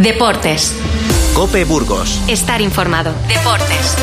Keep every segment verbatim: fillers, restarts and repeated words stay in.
Deportes. COPE Burgos. Estar informado. Deportes.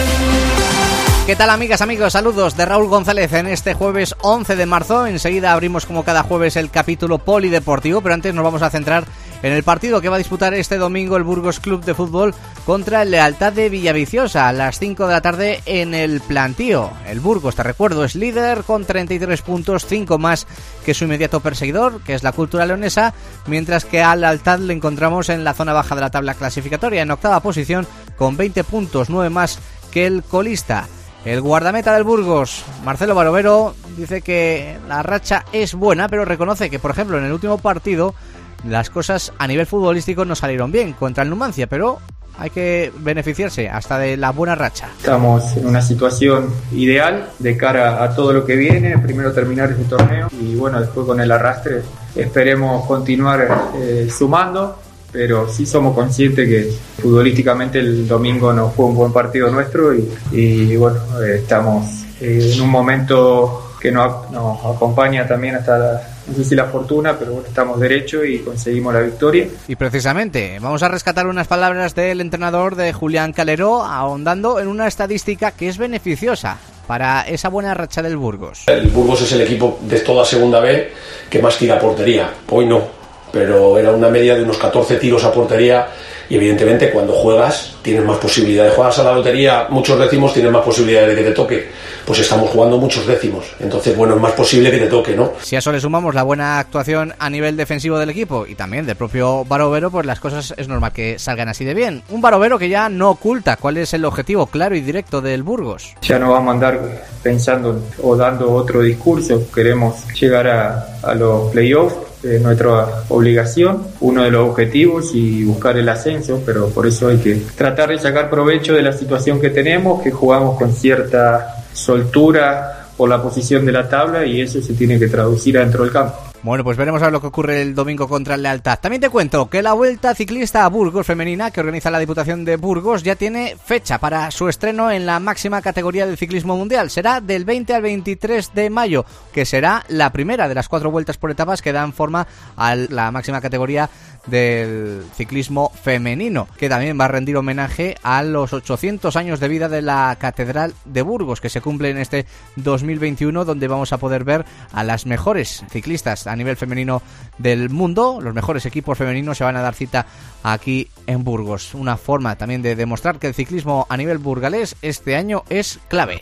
¿Qué tal, amigas, amigos? Saludos de Raúl González en este jueves once de marzo. Enseguida abrimos como cada jueves el capítulo polideportivo, pero antes nos vamos a centrar en el partido que va a disputar este domingo el Burgos Club de Fútbol contra el Lealtad de Villaviciosa a las cinco de la tarde en el Plantío. El Burgos, te recuerdo, es líder con treinta y tres puntos, cinco más que su inmediato perseguidor, que es la Cultura Leonesa, mientras que al Lealtad le encontramos en la zona baja de la tabla clasificatoria, en octava posición con veinte puntos, nueve más que el colista. El guardameta del Burgos, Marcelo Barovero, dice que la racha es buena, pero reconoce que, por ejemplo, en el último partido las cosas a nivel futbolístico no salieron bien contra el Numancia, pero hay que beneficiarse hasta de la buena racha. Estamos en una situación ideal de cara a todo lo que viene, primero terminar este torneo y bueno, después con el arrastre esperemos continuar eh, sumando. Pero sí somos conscientes que futbolísticamente el domingo no fue un buen partido nuestro y, y bueno, eh, estamos eh, en un momento que nos, nos acompaña también hasta la, no sé si la fortuna, pero bueno, estamos derechos y conseguimos la victoria. Y precisamente vamos a rescatar unas palabras del entrenador de Julián Calero, ahondando en una estadística que es beneficiosa para esa buena racha del Burgos. El Burgos es el equipo de toda Segunda B que más tira a portería, hoy no. Pero era una media de unos catorce tiros a portería y evidentemente cuando juegas tienes más posibilidades. Juegas a la lotería, muchos décimos, tienes más posibilidades de que te toque. Pues estamos jugando muchos décimos, entonces bueno, es más posible que te toque, ¿no? Si a eso le sumamos la buena actuación a nivel defensivo del equipo y también del propio Barovero, pues las cosas es normal que salgan así de bien. Un Barovero que ya no oculta cuál es el objetivo claro y directo del Burgos. Ya no vamos a andar pensando o dando otro discurso, queremos llegar a, a los playoffs. Es nuestra obligación, uno de los objetivos y buscar el ascenso, pero por eso hay que tratar de sacar provecho de la situación que tenemos, que jugamos con cierta soltura por la posición de la tabla y eso se tiene que traducir adentro del campo. Bueno, pues veremos a ver lo que ocurre el domingo contra el Lealtad. También te cuento que la Vuelta Ciclista a Burgos femenina, que organiza la Diputación de Burgos, ya tiene fecha para su estreno en la máxima categoría del ciclismo mundial. Será del veinte al veintitrés de mayo, que será la primera de las cuatro vueltas por etapas que dan forma a la máxima categoría del ciclismo femenino, que también va a rendir homenaje a los ochocientos años de vida de la Catedral de Burgos, que se cumple en este dos mil veintiuno, donde vamos a poder ver a las mejores ciclistas a nivel femenino del mundo. Los mejores equipos femeninos se van a dar cita aquí en Burgos. Una forma también de demostrar que el ciclismo a nivel burgalés este año es clave.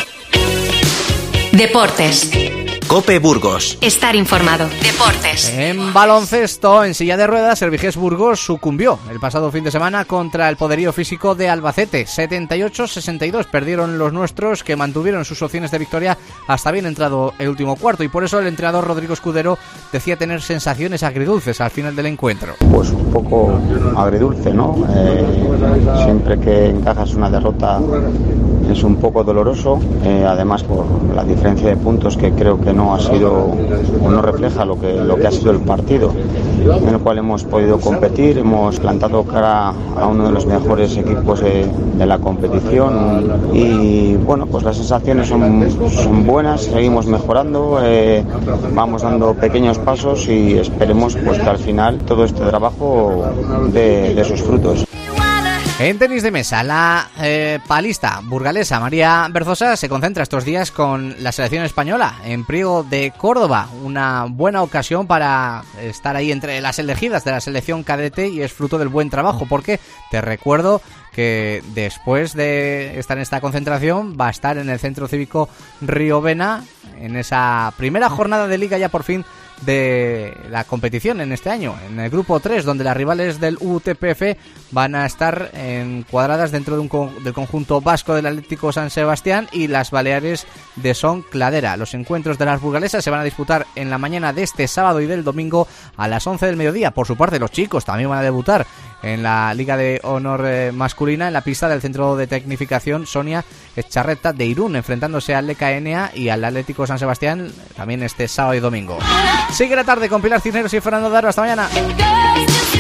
Deportes. COPE Burgos. Estar informado. Deportes. En baloncesto, en silla de ruedas, el Vigés Burgos sucumbió el pasado fin de semana contra el poderío físico de Albacete. setenta y ocho a sesenta y dos perdieron los nuestros, que mantuvieron sus opciones de victoria hasta bien entrado el último cuarto, y por eso el entrenador Rodrigo Escudero decía tener sensaciones agridulces al final del encuentro. Pues un poco agridulce, ¿no? Eh, siempre que encajas una derrota es un poco doloroso, eh, además por la diferencia de puntos que creo que no ha sido o no refleja lo que lo que ha sido el partido en el cual hemos podido competir, hemos plantado cara a uno de los mejores equipos de, de la competición y bueno, pues las sensaciones son, son buenas, seguimos mejorando, eh, vamos dando pequeños pasos y esperemos pues que al final todo este trabajo dé, dé sus frutos. En tenis de mesa, la eh, palista burgalesa María Berzosa se concentra estos días con la selección española en Priego de Córdoba. Una buena ocasión para estar ahí entre las elegidas de la selección cadete y es fruto del buen trabajo, porque te recuerdo que después de estar en esta concentración va a estar en el Centro Cívico Riovena en esa primera jornada de liga ya por fin de la competición en este año, en el grupo tres, donde las rivales del U T P F van a estar encuadradas dentro de un co- del conjunto vasco del Atlético San Sebastián y las Baleares de Son Cladera. Los encuentros de las burgalesas se van a disputar en la mañana de este sábado y del domingo a las once del mediodía. Por su parte, los chicos también van a debutar en la Liga de Honor eh, masculina en la pista del Centro de Tecnificación Sonia Echarreta de Irún, enfrentándose al L K N A y al Atlético San Sebastián también este sábado y domingo. Sigue la tarde con Pilar Cisneros y Fernando Darro. Hasta mañana.